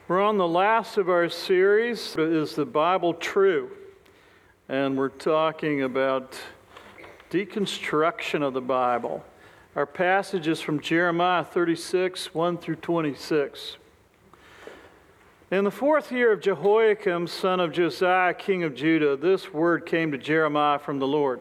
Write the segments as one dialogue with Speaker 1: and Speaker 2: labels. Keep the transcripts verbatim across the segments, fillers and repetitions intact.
Speaker 1: We're on the last of our series, Is the Bible True? And we're talking about deconstruction of the Bible. Our passage is from Jeremiah thirty-six, one through twenty-six. In the fourth year of Jehoiakim, son of Josiah, king of Judah, this word came to Jeremiah from the Lord.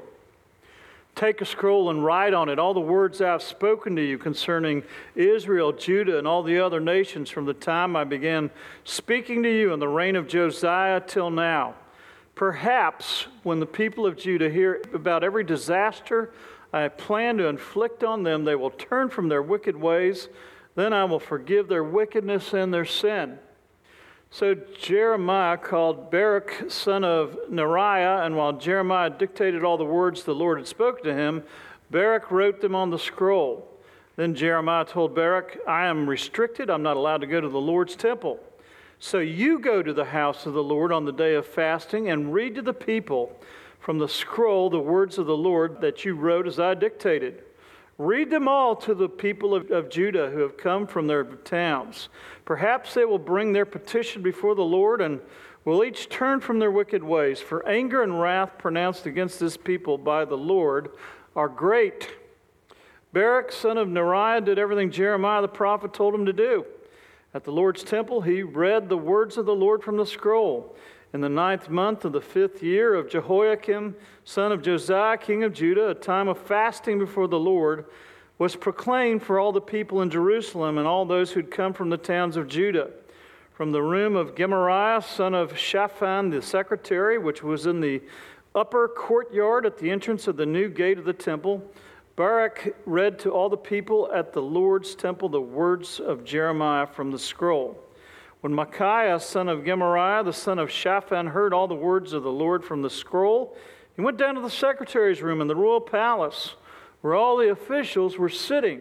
Speaker 1: Take a scroll and write on it all the words I have spoken to you concerning Israel, Judah, and all the other nations from the time I began speaking to you in the reign of Josiah till now. Perhaps when the people of Judah hear about every disaster I plan to inflict on them, they will turn from their wicked ways. Then I will forgive their wickedness and their sin. So Jeremiah called Baruch, son of Neriah, and while Jeremiah dictated all the words the Lord had spoken to him, Baruch wrote them on the scroll. Then Jeremiah told Baruch, I am restricted. I'm not allowed to go to the Lord's temple. So you go to the house of the Lord on the day of fasting and read to the people from the scroll the words of the Lord that you wrote as I dictated. Read them all to the people of, of Judah who have come from their towns. Perhaps they will bring their petition before the Lord and will each turn from their wicked ways. For anger and wrath pronounced against this people by the Lord are great. Baruch, son of Neriah, did everything Jeremiah the prophet told him to do. At the Lord's temple, he read the words of the Lord from the scroll. In the ninth month of the fifth year of Jehoiakim, son of Josiah, king of Judah, a time of fasting before the Lord was proclaimed for all the people in Jerusalem and all those who'd come from the towns of Judah. From the room of Gemariah, son of Shaphan, the secretary, which was in the upper courtyard at the entrance of the new gate of the temple, Baruch read to all the people at the Lord's temple the words of Jeremiah from the scroll. When Micaiah, son of Gemariah, the son of Shaphan, heard all the words of the Lord from the scroll, he went down to the secretary's room in the royal palace, where all the officials were sitting.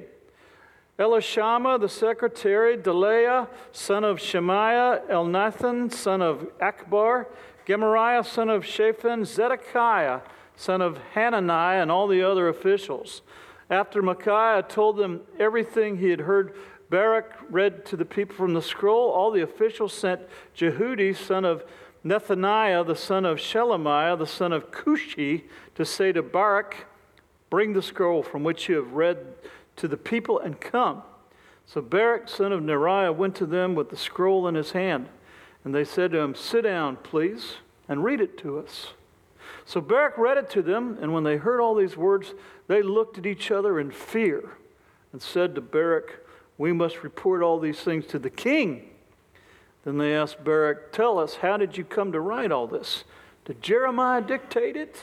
Speaker 1: Elishama, the secretary, Delaiah, son of Shemaiah, Elnathan, son of Akbar, Gemariah, son of Shaphan, Zedekiah, son of Hananiah, and all the other officials. After Micaiah told them everything he had heard, Baruch read to the people from the scroll. All the officials sent Jehudi, son of Nethaniah, the son of Shelemiah, the son of Cushi, to say to Baruch, bring the scroll from which you have read to the people and come. So Baruch, son of Neriah, went to them with the scroll in his hand. And they said to him, sit down, please, and read it to us. So Baruch read it to them, and when they heard all these words, they looked at each other in fear and said to Baruch, we must report all these things to the king. Then they asked Baruch, tell us, how did you come to write all this? Did Jeremiah dictate it?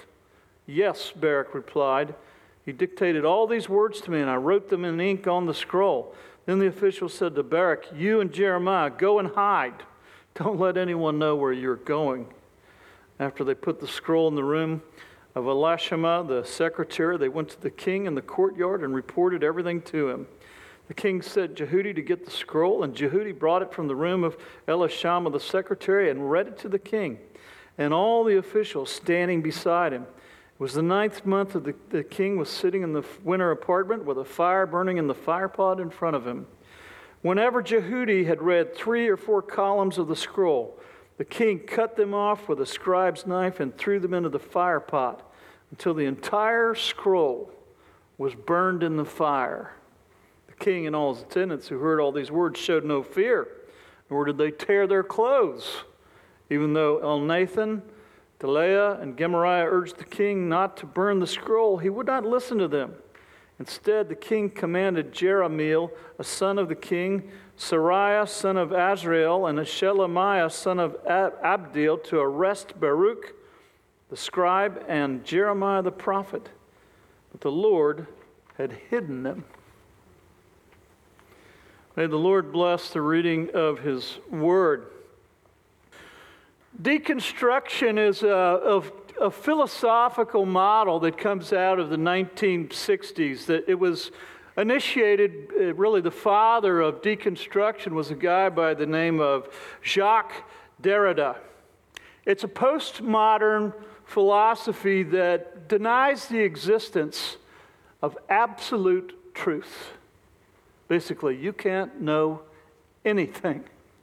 Speaker 1: Yes, Baruch replied. He dictated all these words to me, and I wrote them in ink on the scroll. Then the official said to Baruch, you and Jeremiah, go and hide. Don't let anyone know where you're going. After they put the scroll in the room of Elishama, the secretary, they went to the king in the courtyard and reported everything to him. The king sent Jehudi to get the scroll, and Jehudi brought it from the room of Elishama the secretary and read it to the king and all the officials standing beside him. It was the ninth month of the, the king was sitting in the winter apartment with a fire burning in the firepot in front of him. Whenever Jehudi had read three or four columns of the scroll, the king cut them off with a scribe's knife and threw them into the firepot until the entire scroll was burned in the fire. The king and all his attendants who heard all these words showed no fear, nor did they tear their clothes. Even though Elnathan, Delaiah, and Gemariah urged the king not to burn the scroll, he would not listen to them. Instead, the king commanded Jerahmeel, a son of the king, Sariah, son of Azrael, and Shelemiah, son of Abdeel, to arrest Baruch, the scribe, and Jeremiah the prophet. But the Lord had hidden them. May the Lord bless the reading of His Word. Deconstruction is a, a, a philosophical model that comes out of the nineteen sixties. That it was initiated, uh, really the father of deconstruction was a guy by the name of Jacques Derrida. It's a postmodern philosophy that denies the existence of absolute truth. Basically, you can't know anything.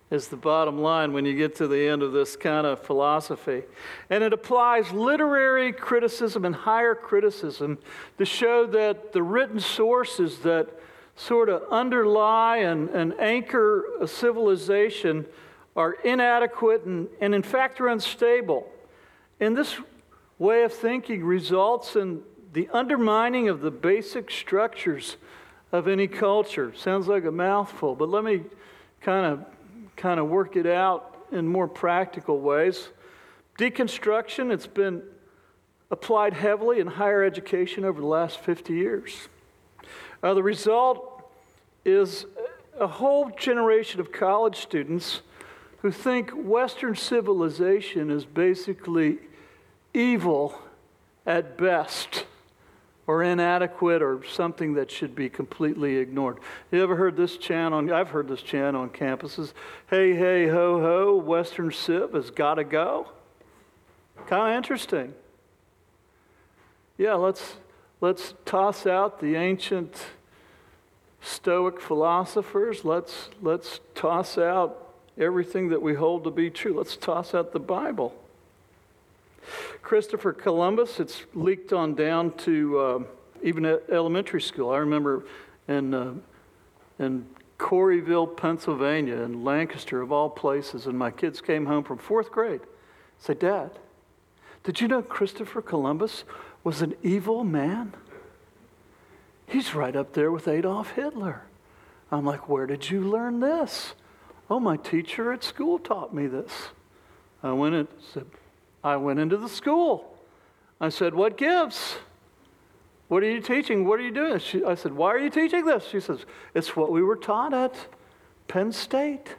Speaker 1: is the bottom line when you get to the end of this kind of philosophy. And it applies literary criticism and higher criticism to show that the written sources that sort of underlie and, and anchor a civilization are inadequate and, and in fact are unstable. And this way of thinking results in the undermining of the basic structures of any culture. Sounds like a mouthful, but let me kind of kind of work it out in more practical ways. Deconstruction, it's been applied heavily in higher education over the last fifty years. Uh, the result is a whole generation of college students who think Western civilization is basically evil at best, or inadequate, or something that should be completely ignored. You ever heard this chant on, I've heard this chant on campuses, hey, hey, ho, ho, Western Civ has got to go. Kind of interesting. Yeah, let's, let's toss out the ancient Stoic philosophers. Let's, let's toss out everything that we hold to be true. Let's toss out the Bible. Christopher Columbus, it's leaked on down to uh, even at elementary school. I remember in, uh, in Corryville, Pennsylvania, in Lancaster, of all places, and my kids came home from fourth grade. Say, Dad, did you know Christopher Columbus was an evil man? He's right up there with Adolf Hitler. I'm like, where did you learn this? Oh, my teacher at school taught me this. I went and said, I went into the school. I said, what gives? What are you teaching? What are you doing? She, I said, why are you teaching this? She says, it's what we were taught at Penn State.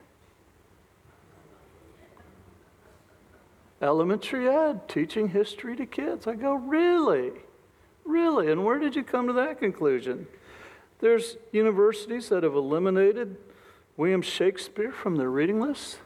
Speaker 1: Elementary ed, teaching history to kids. I go, really? Really? And where did you come to that conclusion? There's universities that have eliminated William Shakespeare from their reading list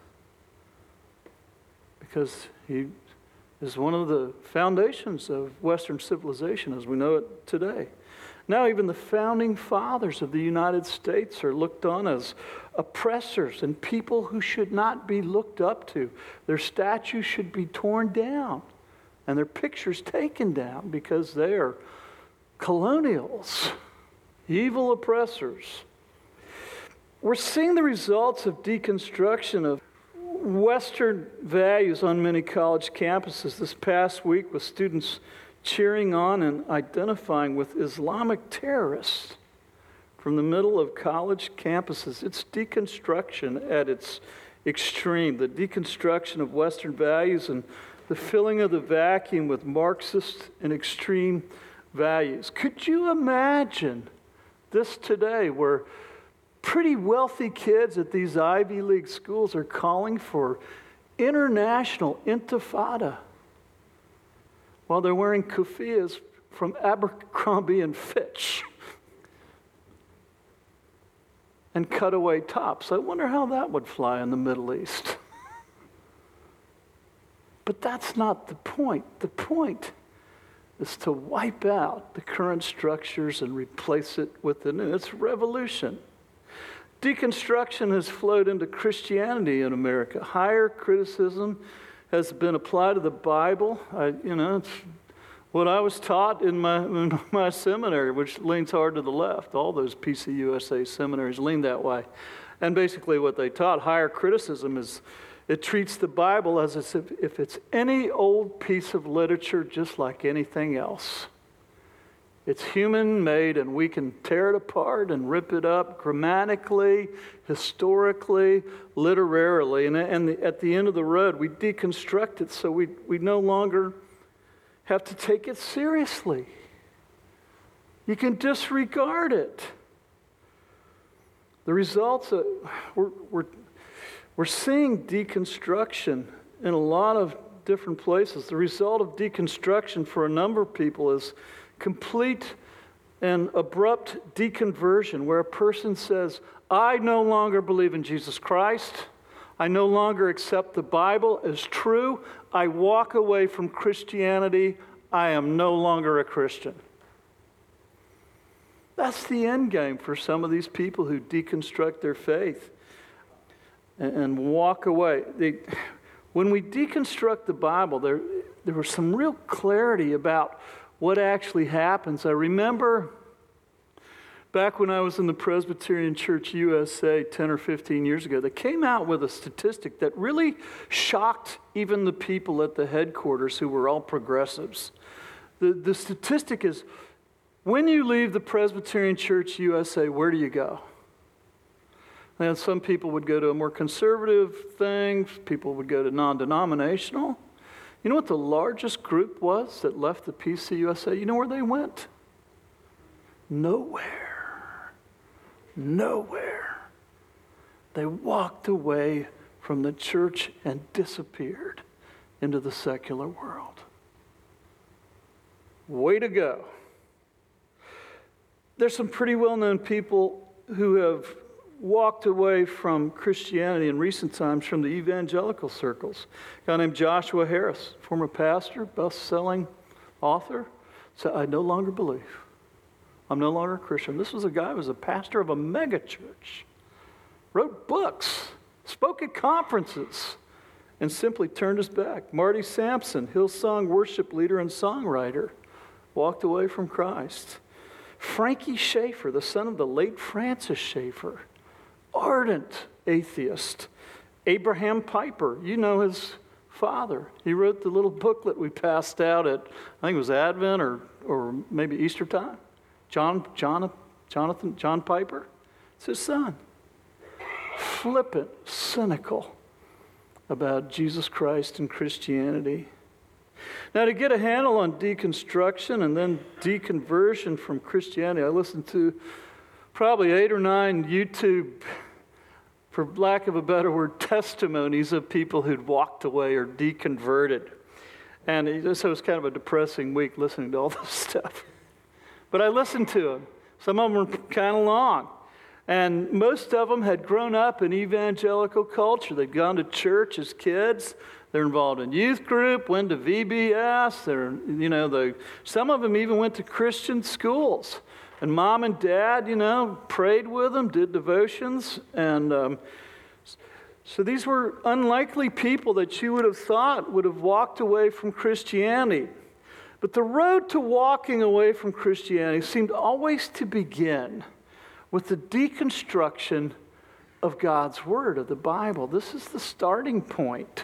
Speaker 1: because he is one of the foundations of Western civilization as we know it today. Now even the founding fathers of the United States are looked on as oppressors and people who should not be looked up to. Their statues should be torn down and their pictures taken down because they are colonials, evil oppressors. We're seeing the results of deconstruction of Western values on many college campuses this past week with students cheering on and identifying with Islamic terrorists from the middle of college campuses. It's deconstruction at its extreme, the deconstruction of Western values and the filling of the vacuum with Marxist and extreme values. Could you imagine this today where pretty wealthy kids at these Ivy League schools are calling for international intifada while they're wearing kufias from Abercrombie and Fitch and cutaway tops? I wonder how that would fly in the Middle East. But that's not the point. The point is to wipe out the current structures and replace it with the new. It's revolution. Deconstruction has flowed into Christianity in America. Higher criticism has been applied to the Bible. I, you know, it's what I was taught in my, in my seminary, which leans hard to the left. All those P C U S A seminaries lean that way. And basically what they taught, higher criticism, is it treats the Bible as if, if it's any old piece of literature just like anything else. It's human-made, and we can tear it apart and rip it up grammatically, historically, literarily. And, and the, at the end of the road, we deconstruct it so we, we no longer have to take it seriously. You can disregard it. The results, of, we're, we're, we're seeing deconstruction in a lot of different places. The result of deconstruction for a number of people is complete and abrupt deconversion, where a person says, I no longer believe in Jesus Christ. I no longer accept the Bible as true. I walk away from Christianity. I am no longer a Christian. That's the end game for some of these people who deconstruct their faith. and, and walk away. They, when we deconstruct the Bible, there, there was some real clarity about what actually happens. I remember back when I was in the Presbyterian Church U S A ten or fifteen years ago, they came out with a statistic that really shocked even the people at the headquarters who were all progressives. The, the statistic is, when you leave the Presbyterian Church U S A, where do you go? And some people would go to a more conservative thing. People would go to non-denominational. You know what the largest group was that left the P C U S A? You know where they went? Nowhere. Nowhere. They walked away from the church and disappeared into the secular world. Way to go. There's some pretty well-known people who have walked away from Christianity in recent times from the evangelical circles. A guy named Joshua Harris, former pastor, best-selling author, said, I no longer believe. I'm no longer a Christian. This was a guy who was a pastor of a megachurch, wrote books, spoke at conferences, and simply turned his back. Marty Sampson, Hillsong worship leader and songwriter, walked away from Christ. Frankie Schaeffer, the son of the late Francis Schaeffer, ardent atheist. Abraham Piper, you know his father. He wrote the little booklet we passed out at, I think it was Advent or, or maybe Easter time. John, John, Jonathan, John Piper, it's his son. Flippant, cynical about Jesus Christ and Christianity. Now, to get a handle on deconstruction and then deconversion from Christianity, I listened to probably eight or nine YouTube, for lack of a better word, testimonies of people who'd walked away or deconverted. And it, so it was kind of a depressing week listening to all this stuff. But I listened to them. Some of them were kind of long. And most of them had grown up in evangelical culture. They'd gone to church as kids. They're involved in youth group, went to V B S. They're, you know, they, some of them even went to Christian schools. And mom and dad, you know, prayed with them, did devotions. And um, so these were unlikely people that you would have thought would have walked away from Christianity. But the road to walking away from Christianity seemed always to begin with the deconstruction of God's Word, of the Bible. This is the starting point.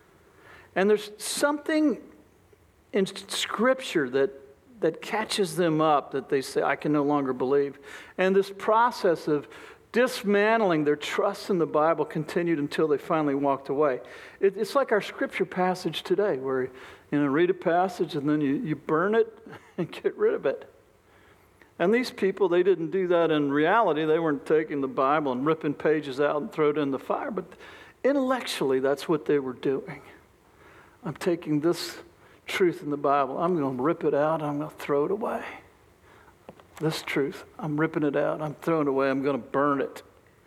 Speaker 1: And there's something in Scripture that, that catches them up, that they say, I can no longer believe. And this process of dismantling their trust in the Bible continued until they finally walked away. It, it's like our Scripture passage today, where you know, read a passage and then you, you burn it and get rid of it. And these people, they didn't do that in reality. They weren't taking the Bible and ripping pages out and throw it in the fire. But intellectually, that's what they were doing. I'm taking this truth in the Bible. I'm going to rip it out. I'm going to throw it away. This truth, I'm ripping it out. I'm throwing it away. I'm going to burn it.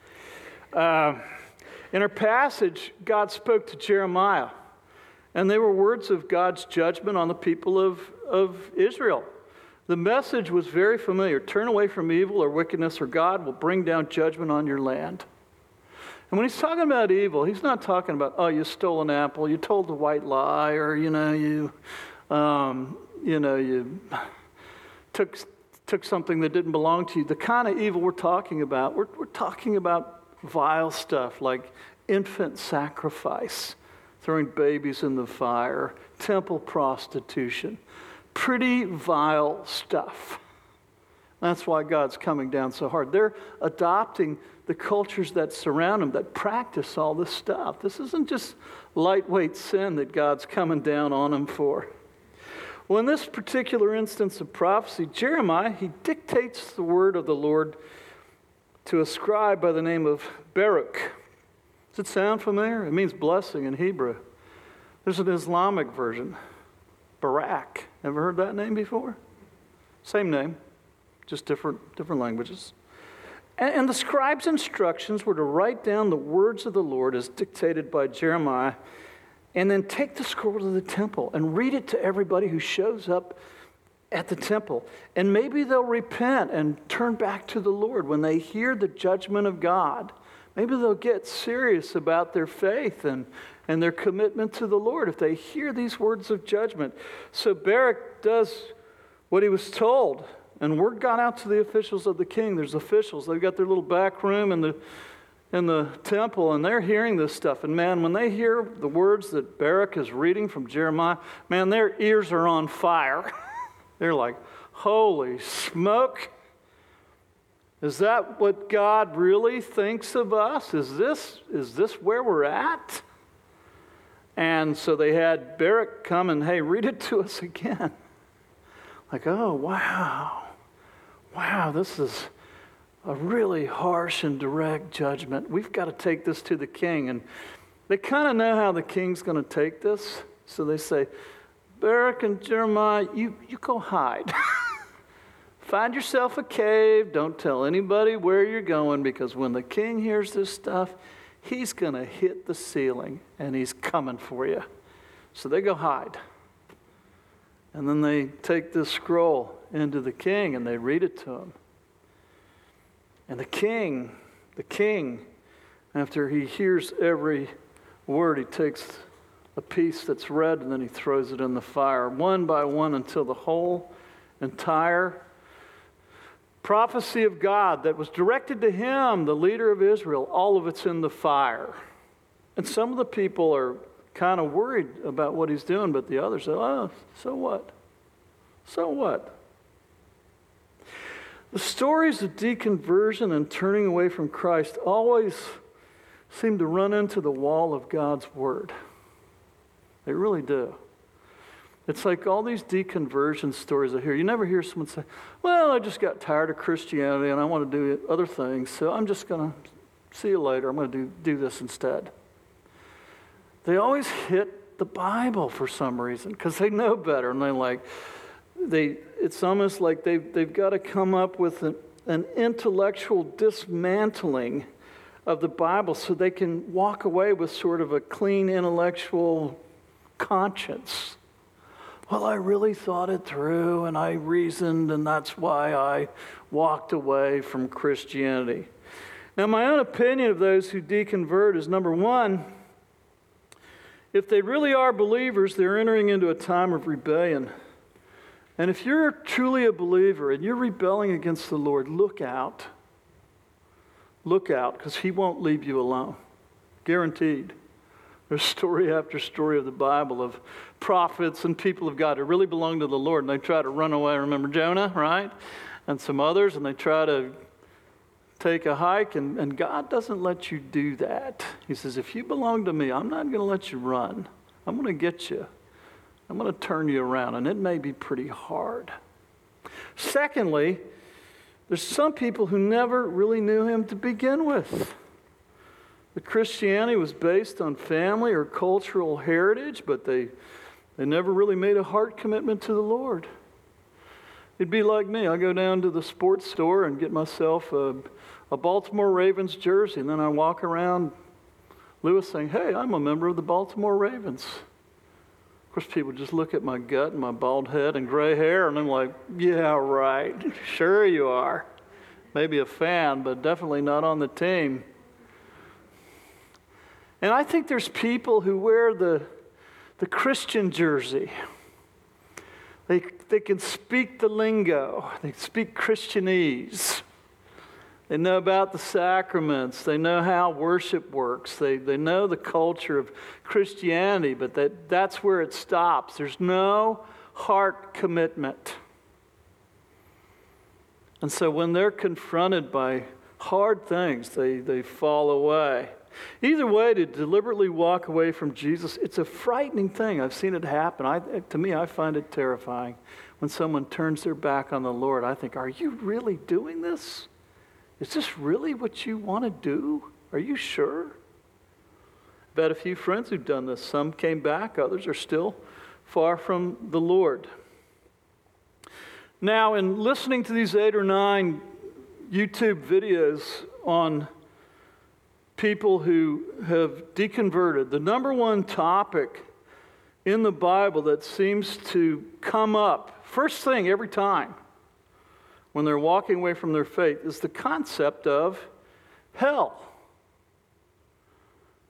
Speaker 1: Uh, in our passage, God spoke to Jeremiah. And they were words of God's judgment on the people of, of Israel. The message was very familiar. Turn away from evil or wickedness, or God will bring down judgment on your land. And when he's talking about evil, he's not talking about, oh, you stole an apple, you told a white lie, or, you know, you, um, you know, you took, took something that didn't belong to you. The kind of evil we're talking about, we're, we're talking about vile stuff like infant sacrifice, throwing babies in the fire, temple prostitution, pretty vile stuff. That's why God's coming down so hard. They're adopting the cultures that surround them, that practice all this stuff. This isn't just lightweight sin that God's coming down on them for. Well, in this particular instance of prophecy, Jeremiah, he dictates the word of the Lord to a scribe by the name of Baruch. Does it sound familiar? It means blessing in Hebrew. There's an Islamic version, Barak. Ever heard that name before? Same name, just different, different languages. And, and the scribe's instructions were to write down the words of the Lord as dictated by Jeremiah, and then take the scroll to the temple and read it to everybody who shows up at the temple. And maybe they'll repent and turn back to the Lord when they hear the judgment of God. Maybe they'll get serious about their faith and, and their commitment to the Lord if they hear these words of judgment. So Barak does what he was told. And word got out to the officials of the king. There's officials. They've got their little back room in the, in the temple, and they're hearing this stuff. And man, when they hear the words that Barak is reading from Jeremiah, man, their ears are on fire. They're like, holy smoke. Is that what God really thinks of us? Is this, is this where we're at? And so they had Barak come and, hey, read it to us again. Like, oh, wow. Wow, this is a really harsh and direct judgment. We've got to take this to the king. And they kind of know how the king's going to take this. So they say, Barak and Jeremiah, you, you go hide. Find yourself a cave. Don't tell anybody where you're going, because when the king hears this stuff, he's going to hit the ceiling and he's coming for you. So they go hide. And then they take this scroll into the king and they read it to him. And the king, the king, after he hears every word, he takes a piece that's read and then he throws it in the fire, one by one, until the whole entire prophecy of God that was directed to him, the leader of Israel, all of it's in the fire. And some of the people are kind of worried about what he's doing, but the others say, oh, so what? So what? The stories of deconversion and turning away from Christ always seem to run into the wall of God's Word. They really do. It's like all these deconversion stories I hear. You never hear someone say, well, I just got tired of Christianity and I want to do other things, so I'm just going to see you later. I'm going to do, do this instead. They always hit the Bible for some reason because they know better. And they're like, they, it's almost like they've, they've got to come up with an, an intellectual dismantling of the Bible so they can walk away with sort of a clean intellectual conscience. Well, I really thought it through and I reasoned, and that's why I walked away from Christianity. Now, my own opinion of those who deconvert is, number one, if they really are believers, they're entering into a time of rebellion. And if you're truly a believer and you're rebelling against the Lord, look out. Look out, because he won't leave you alone. Guaranteed. There's story after story of the Bible of prophets and people of God who really belong to the Lord, and they try to run away. Remember Jonah, right? And some others, and they try to take a hike, and, and God doesn't let you do that. He says, if you belong to me, I'm not going to let you run. I'm going to get you. I'm going to turn you around, and it may be pretty hard. Secondly, there's some people who never really knew him to begin with. The Christianity was based on family or cultural heritage, but they, they never really made a heart commitment to the Lord. It'd be like me. I go down to the sports store and get myself a, a Baltimore Ravens jersey, and then I walk around Lewis saying, hey, I'm a member of the Baltimore Ravens. Of course, people just look at my gut and my bald head and gray hair, and I'm like, yeah, right. Sure you are. Maybe a fan, but definitely not on the team. And I think there's people who wear the, the Christian jersey. They, they can speak the lingo. They speak Christianese. They know about the sacraments. They know how worship works. They, they know the culture of Christianity, but that, that's where it stops. There's no heart commitment. And so when they're confronted by hard things, they, they fall away. Either way, to deliberately walk away from Jesus, it's a frightening thing. I've seen it happen. I, to me, I find it terrifying. When someone turns their back on the Lord, I think, are you really doing this? Is this really what you want to do? Are you sure? I've had a few friends who've done this. Some came back. Others are still far from the Lord. Now, in listening to these eight or nine YouTube videos on people who have deconverted, the number one topic in the Bible that seems to come up, first thing every time when they're walking away from their faith, is the concept of hell.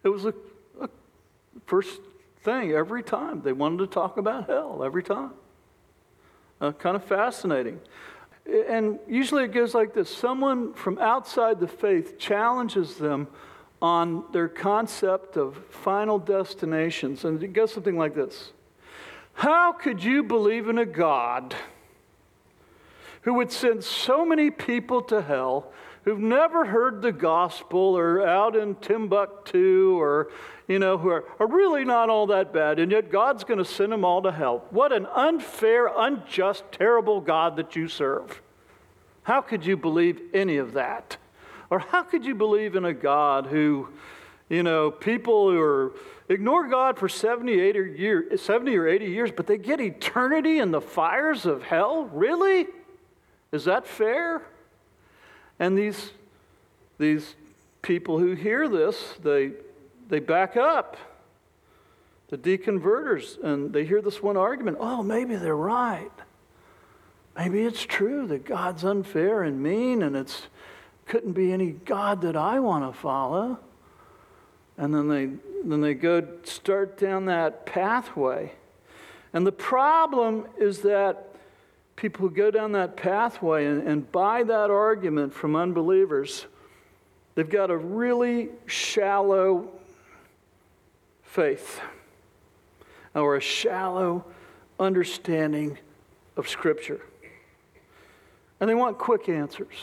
Speaker 1: It was a, a first thing every time. They wanted to talk about hell every time. Uh, kind of fascinating. And usually it goes like this. Someone from outside the faith challenges them on their concept of final destinations. And it goes something like this. How could you believe in a God who would send so many people to hell who've never heard the gospel or out in Timbuktu or, you know, who are, are really not all that bad, and yet God's going to send them all to hell? What an unfair, unjust, terrible God that you serve. How could you believe any of that? Or how could you believe in a God who, you know, people who are, ignore God for seventy, eighty, year, seventy or eighty years, but they get eternity in the fires of hell? Really? Is that fair? And these, these people who hear this, they, they back up. The deconverters, and they hear this one argument. Oh, maybe they're right. Maybe it's true that God's unfair and mean, and it's couldn't be any God that I want to follow. And then they then they go start down that pathway. And the problem is that people who go down that pathway and, and buy that argument from unbelievers, they've got a really shallow faith or a shallow understanding of Scripture. And they want quick answers.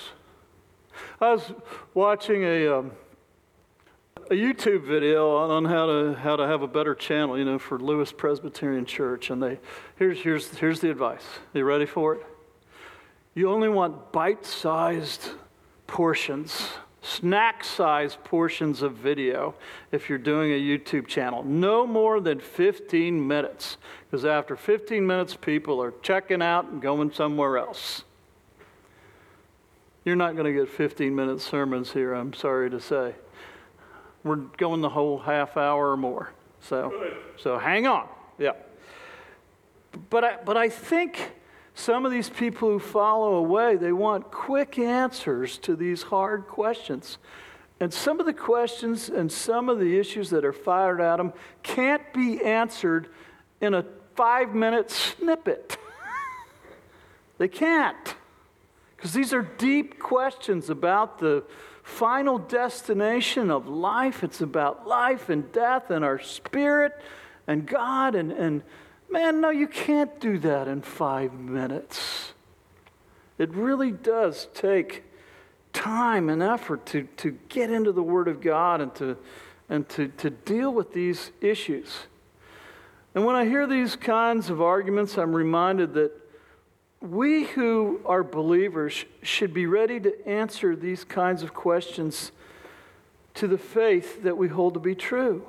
Speaker 1: I was watching a um, a YouTube video on how to how to have a better channel, you know, for Lewis Presbyterian Church, and they here's here's here's the advice. Are you ready for it? You only want bite-sized portions, snack-sized portions of video if you're doing a YouTube channel. No more than fifteen minutes, because after fifteen minutes, people are checking out and going somewhere else. You're not going to get fifteen-minute sermons here, I'm sorry to say. We're going the whole half hour or more. So, so hang on. Yeah. But I, but I think some of these people who follow away, they want quick answers to these hard questions. And some of the questions and some of the issues that are fired at them can't be answered in a five-minute snippet. They can't. Because these are deep questions about the final destination of life. It's about life and death and our spirit and God. And, and man, no, you can't do that in five minutes. It really does take time and effort to, to get into the Word of God and to and to, to deal with these issues. And when I hear these kinds of arguments, I'm reminded that we who are believers should be ready to answer these kinds of questions to the faith that we hold to be true.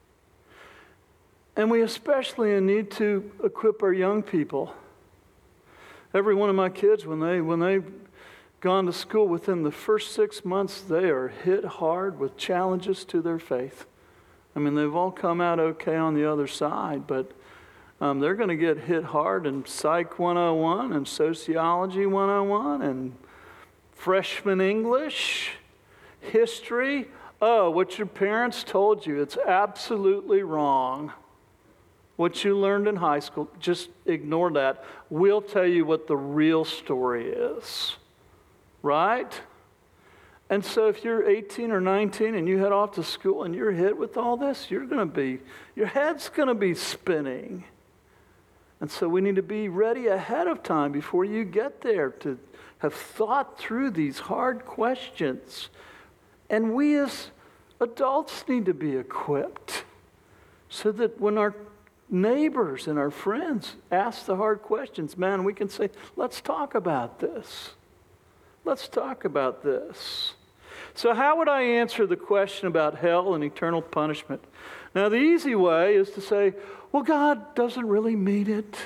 Speaker 1: And we especially need to equip our young people. Every one of my kids, when they when they've gone to school, within the first six months, they are hit hard with challenges to their faith. I mean, they've all come out okay on the other side, but Um, they're going to get hit hard in Psych one oh one and Sociology one oh one and Freshman English, History. Oh, what your parents told you, it's absolutely wrong. What you learned in high school, just ignore that. We'll tell you what the real story is, right? And so if you're eighteen or nineteen and you head off to school and you're hit with all this, you're going to be, your head's going to be spinning. And so we need to be ready ahead of time before you get there to have thought through these hard questions. And we as adults need to be equipped so that when our neighbors and our friends ask the hard questions, man, we can say, let's talk about this. Let's talk about this. So how would I answer the question about hell and eternal punishment? Now, the easy way is to say, well, God doesn't really mean it.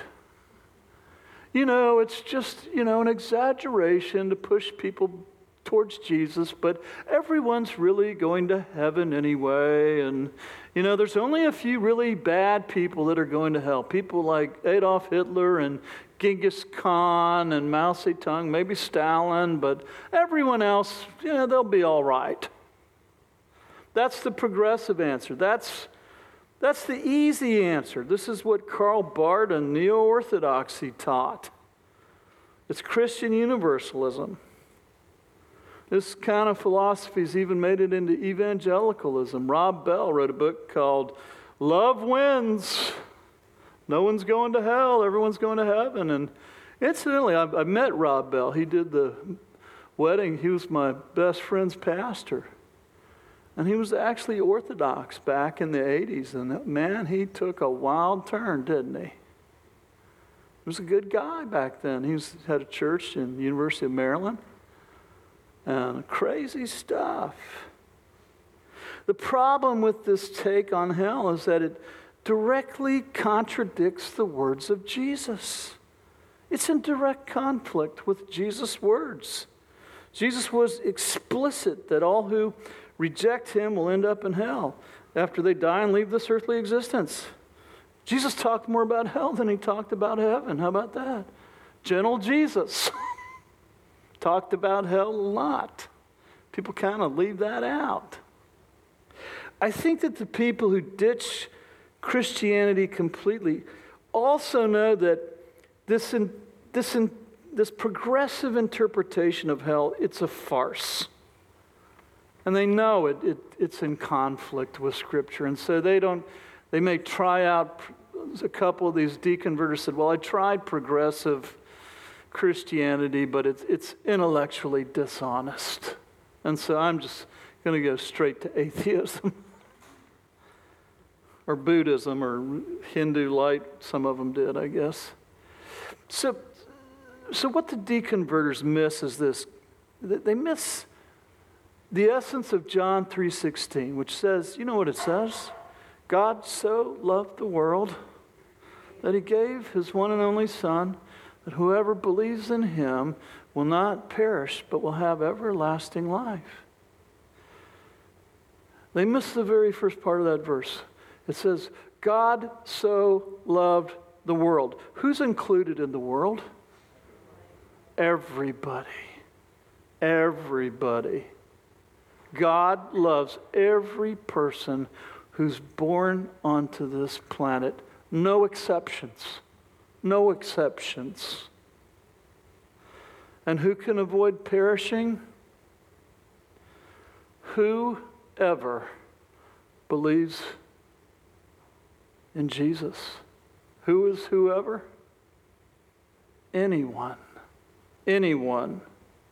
Speaker 1: You know, it's just, you know, an exaggeration to push people towards Jesus, but everyone's really going to heaven anyway. And, you know, there's only a few really bad people that are going to hell. People like Adolf Hitler and Genghis Khan and Mao Zedong, maybe Stalin, but everyone else, you know, they'll be all right. That's the progressive answer. That's, that's the easy answer. This is what Karl Barth and Neo-Orthodoxy taught. It's Christian universalism. This kind of philosophy has even made it into evangelicalism. Rob Bell wrote a book called Love Wins. No one's going to hell. Everyone's going to heaven. And incidentally, I, I met Rob Bell. He did the wedding. He was my best friend's pastor. And he was actually Orthodox back in the eighties. And man, he took a wild turn, didn't he? He was a good guy back then. He was, had a church in the University of Maryland. And crazy stuff. The problem with this take on hell is that it directly contradicts the words of Jesus. It's in direct conflict with Jesus' words. Jesus was explicit that all who reject him will end up in hell after they die and leave this earthly existence. Jesus talked more about hell than he talked about heaven. How about that? Gentle Jesus talked about hell a lot. People kind of leave that out. I think that the people who ditch Christianity completely also know that this in, this in, this progressive interpretation of hell, it's a farce. And they know it, it it's in conflict with Scripture. And so they don't, they may try out, a couple of these deconverters said, well, I tried progressive Christianity, but it's it's intellectually dishonest. And so I'm just going to go straight to atheism or Buddhism or Hindu light. Some of them did, I guess. So, so what the deconverters miss is this. They miss the essence of John three sixteen, which says, you know what it says? God so loved the world that he gave his one and only Son, that whoever believes in him will not perish, but will have everlasting life. They miss the very first part of that verse. It says, God so loved the world. Who's included in the world? Everybody. Everybody. God loves every person who's born onto this planet. No exceptions. No exceptions. And who can avoid perishing? Whoever believes in Jesus. Who is whoever? Anyone. Anyone.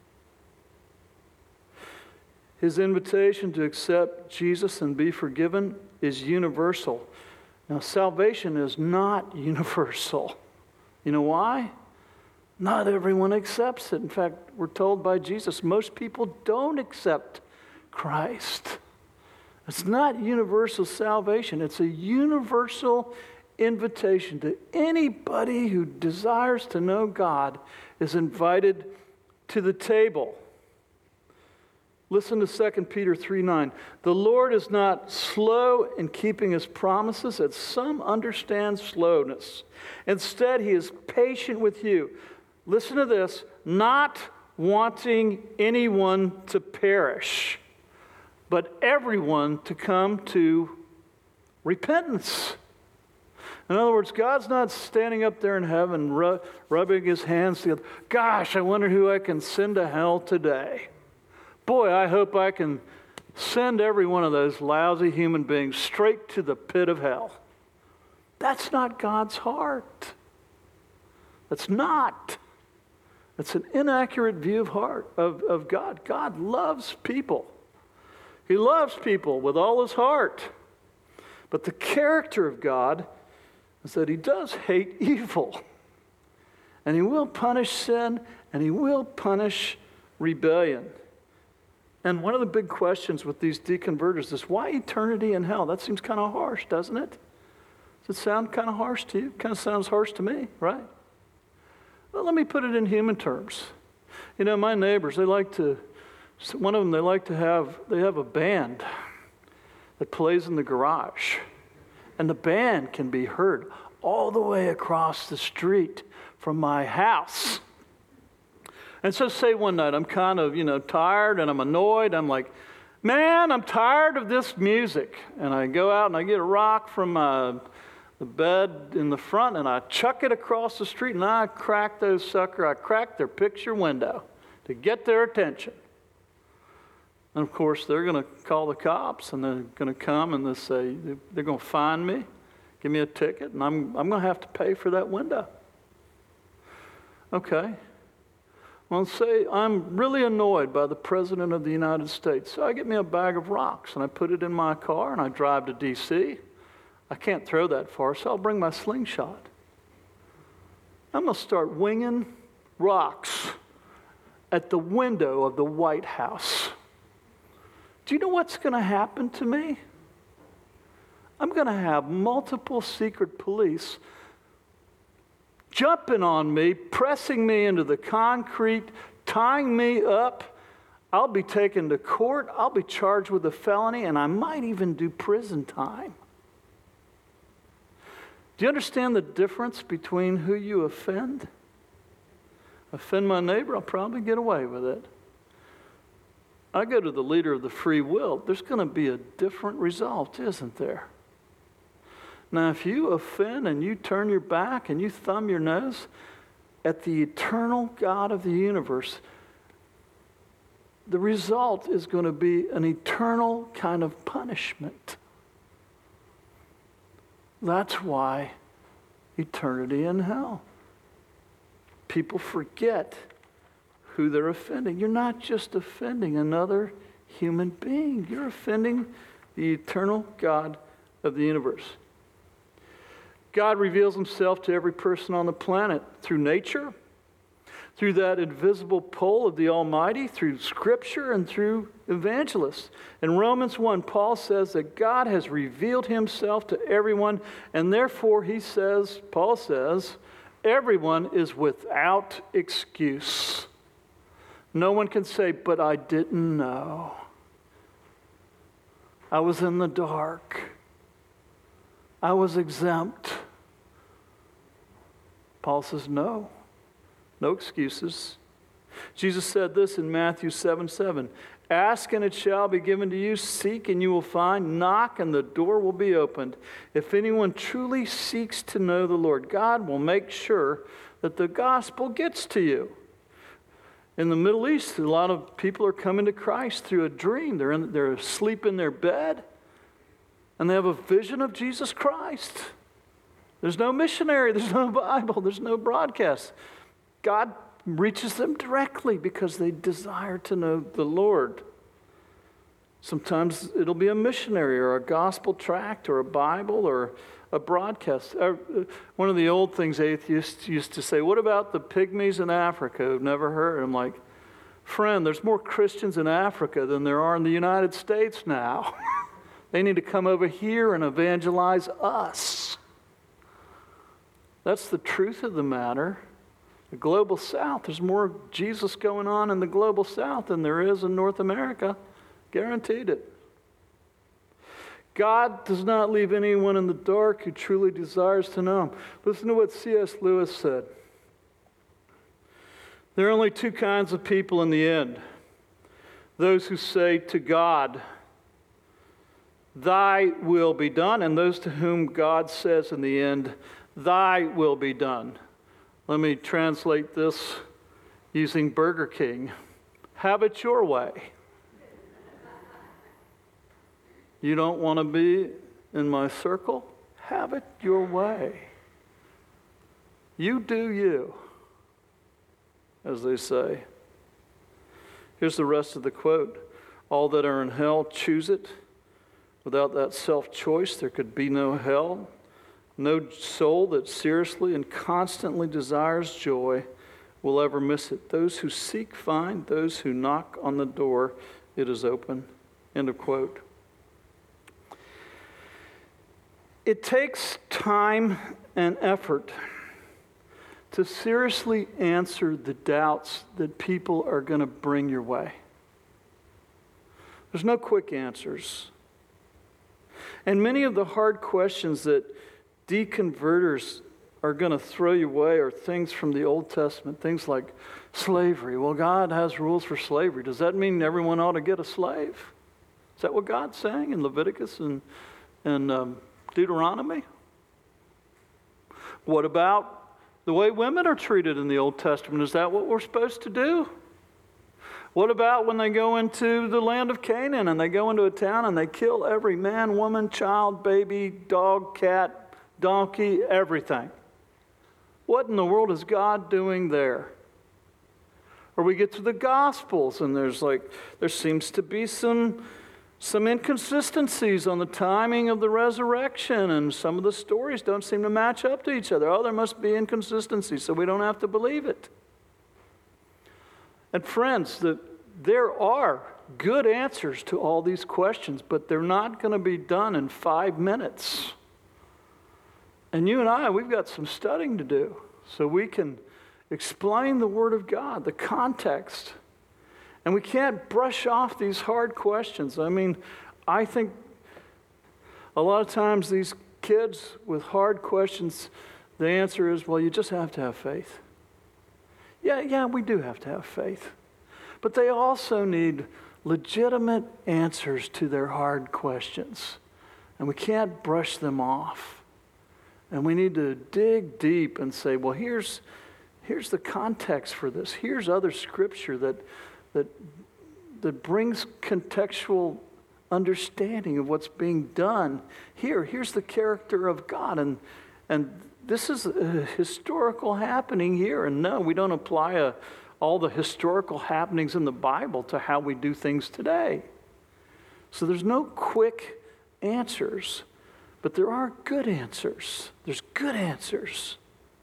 Speaker 1: His invitation to accept Jesus and be forgiven is universal. Now, salvation is not universal. You know why? Not everyone accepts it. In fact, we're told by Jesus, most people don't accept Christ. It's not universal salvation. It's a universal invitation to anybody who desires to know God is invited to the table. Listen to Second Peter three nine. The Lord is not slow in keeping his promises, as some understand slowness. Instead, he is patient with you. Listen to this. Not wanting anyone to perish, but everyone to come to repentance. In other words, God's not standing up there in heaven ru- rubbing his hands together. Gosh, I wonder who I can send to hell today. Boy, I hope I can send every one of those lousy human beings straight to the pit of hell. That's not God's heart. That's not. It's an inaccurate view of heart of, of God. God loves people. He loves people with all his heart. But the character of God is that he does hate evil. And he will punish sin, and he will punish rebellion. And one of the big questions with these deconverters is, why eternity in hell? That seems kind of harsh, doesn't it? Does it sound kind of harsh to you? Kind of sounds harsh to me, right? Well, let me put it in human terms. You know, my neighbors, they like to, one of them, they like to have, they have a band that plays in the garage. And the band can be heard all the way across the street from my house. And so say one night I'm kind of, you know, tired and I'm annoyed. I'm like, Man, I'm tired of this music. And I go out and I get a rock from uh, the bed in the front and I chuck it across the street and I crack those sucker. I crack their picture window to get their attention. And of course, they're going to call the cops and they're going to come and they say, they're going to fine me, give me a ticket, and I'm, I'm going to have to pay for that window. Okay. Well, say I'm really annoyed by the President of the United States. So I get me a bag of rocks and I put it in my car and I drive to D C I can't throw that far, so I'll bring my slingshot. I'm going to start winging rocks at the window of the White House. Do you know what's going to happen to me? I'm going to have multiple secret police jumping on me, pressing me into the concrete, tying me up. I'll be taken to court. I'll be charged with a felony, and I might even do prison time. Do you understand the difference between who you offend? Offend my neighbor, I'll probably get away with it. I go to the leader of the free will, there's going to be a different result, isn't there? Now, if you offend and you turn your back and you thumb your nose at the eternal God of the universe, the result is going to be an eternal kind of punishment. That's why eternity in hell. People forget who they're offending. You're not just offending another human being. You're offending the eternal God of the universe. God reveals himself to every person on the planet through nature, through that invisible pull of the Almighty, through Scripture, and through evangelists. In Romans one, Paul says that God has revealed himself to everyone, and therefore he says, Paul says, everyone is without excuse. No one can say, but I didn't know. I was in the dark. I was exempt. Paul says, no. No excuses. Jesus said this in Matthew seven seven. Ask and it shall be given to you. Seek and you will find. Knock and the door will be opened. If anyone truly seeks to know the Lord, God will make sure that the gospel gets to you. In the Middle East, a lot of people are coming to Christ through a dream. They're, in, they're asleep in their bed, and they have a vision of Jesus Christ. There's no missionary, there's no Bible, there's no broadcast. God reaches them directly because they desire to know the Lord. Sometimes it'll be a missionary or a gospel tract or a Bible or a broadcast. One of the old things atheists used to say, what about the pygmies in Africa who've never heard? I'm like, friend, there's more Christians in Africa than there are in the United States now. They need to come over here and evangelize us. That's the truth of the matter. The global South, there's more Jesus going on in the global South than there is in North America. Guaranteed it. God does not leave anyone in the dark who truly desires to know him. Listen to what C S Lewis said. There are only two kinds of people in the end. Those who say to God, thy will be done, and those to whom God says in the end, thy will be done. Let me translate this using Burger King. Have it your way. You don't want to be in my circle? Have it your way. You do you, as they say. Here's the rest of the quote. All that are in hell choose it. Without that self-choice, there could be no hell. No soul that seriously and constantly desires joy will ever miss it. Those who seek find. Those who knock on the door, it is open. End of quote. It takes time and effort to seriously answer the doubts that people are going to bring your way. There's no quick answers. And many of the hard questions that deconverters are going to throw your way are things from the Old Testament, things like slavery. Well, God has rules for slavery. Does that mean everyone ought to get a slave? Is that what God's saying in Leviticus and, and um, Deuteronomy? What about the way women are treated in the Old Testament? Is that what we're supposed to do? What about when they go into the land of Canaan and they go into a town and they kill every man, woman, child, baby, dog, cat, donkey, everything? What in the world is God doing there? Or we get to the Gospels and there's like, there seems to be some, some inconsistencies on the timing of the resurrection, and some of the stories don't seem to match up to each other. Oh, there must be inconsistencies, so we don't have to believe it. And friends, the, there are good answers to all these questions, but they're not going to be done in five minutes. And you and I, we've got some studying to do so we can explain the Word of God, the context. And we can't brush off these hard questions. I mean, I think a lot of times these kids with hard questions, the answer is, well, you just have to have faith. Yeah, yeah, we do have to have faith. But they also need legitimate answers to their hard questions. And we can't brush them off. And we need to dig deep and say, well, here's, here's the context for this. Here's other scripture that, that, that brings contextual understanding of what's being done. Here, here's the character of God. And, and this is a historical happening here. And no, we don't apply a, all the historical happenings in the Bible to how we do things today. So there's no quick answers, but there are good answers. There's good answers.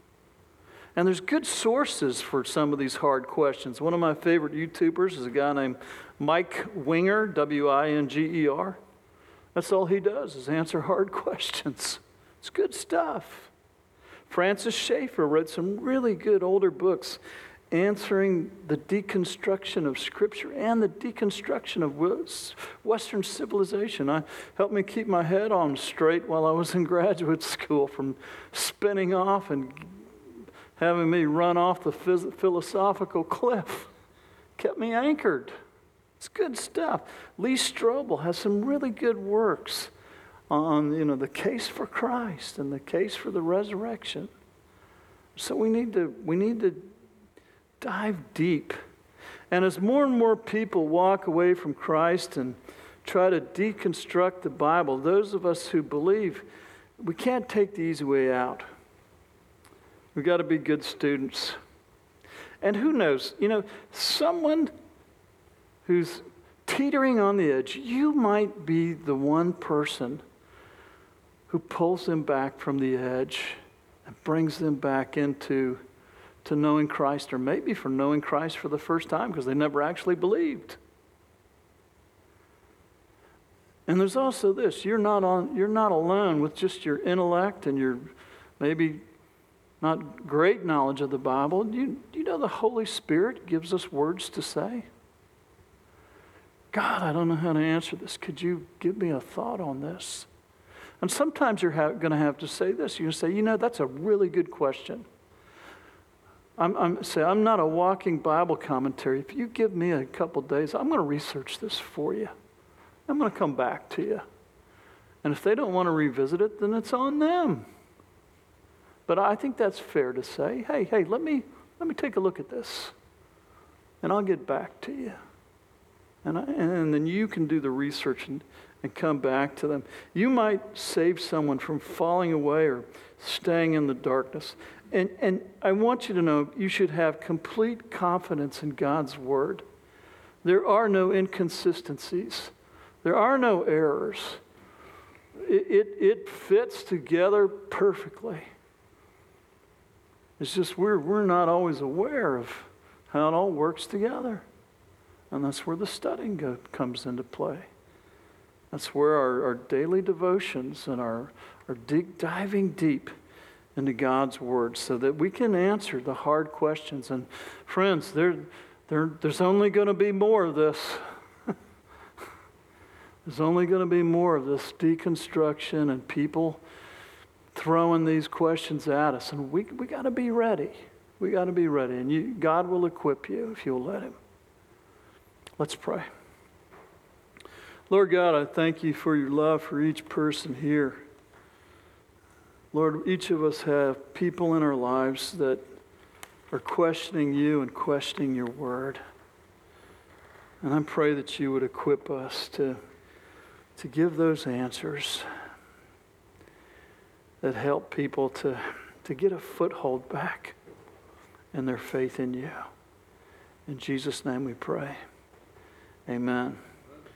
Speaker 1: And there's good sources for some of these hard questions. One of my favorite YouTubers is a guy named Mike Winger, W I N G E R. That's all he does is answer hard questions. It's good stuff. Francis Schaeffer wrote some really good older books answering the deconstruction of Scripture and the deconstruction of Western civilization. I helped me keep my head on straight while I was in graduate school from spinning off and having me run off the phys- philosophical cliff. Kept me anchored. It's good stuff. Lee Strobel has some really good works on, you know, the case for Christ and the case for the resurrection. So we need to we need to dive deep. And as more and more people walk away from Christ and try to deconstruct the Bible, those of us who believe, we can't take the easy way out. We've got to be good students. And who knows, you know, someone who's teetering on the edge, you might be the one person who pulls them back from the edge and brings them back into to knowing Christ, or maybe from knowing Christ for the first time because they never actually believed. And there's also this, you're not on you're not alone with just your intellect and your maybe not great knowledge of the Bible. Do you, do you know the Holy Spirit gives us words to say? God, I don't know how to answer this. Could you give me a thought on this? And sometimes you're ha- going to have to say this. You're going to say, you know, that's a really good question. I'm, I'm say I'm not a walking Bible commentary. If you give me a couple days, I'm going to research this for you. I'm going to come back to you. And if they don't want to revisit it, then it's on them. But I think that's fair to say, hey, hey, let me let me take a look at this, and I'll get back to you. And I, and then you can do the research and, and come back to them. You might save someone from falling away or staying in the darkness. And, and I want you to know you should have complete confidence in God's Word. There are no inconsistencies. There are no errors. It, it, it fits together perfectly. It's just we're, we're not always aware of how it all works together. And that's where the studying go, comes into play. That's where our, our daily devotions and our, our dig, diving deep into God's Word so that we can answer the hard questions. And friends, there, there, there's only going to be more of this. There's only going to be more of this deconstruction and people throwing these questions at us. And we we got to be ready. We got to be ready. And you, God will equip you if you'll let Him. Let's pray. Lord God, I thank you for your love for each person here. Lord, each of us have people in our lives that are questioning you and questioning your word. And I pray that you would equip us to, to give those answers that help people to, to get a foothold back in their faith in you. In Jesus' name we pray. Amen.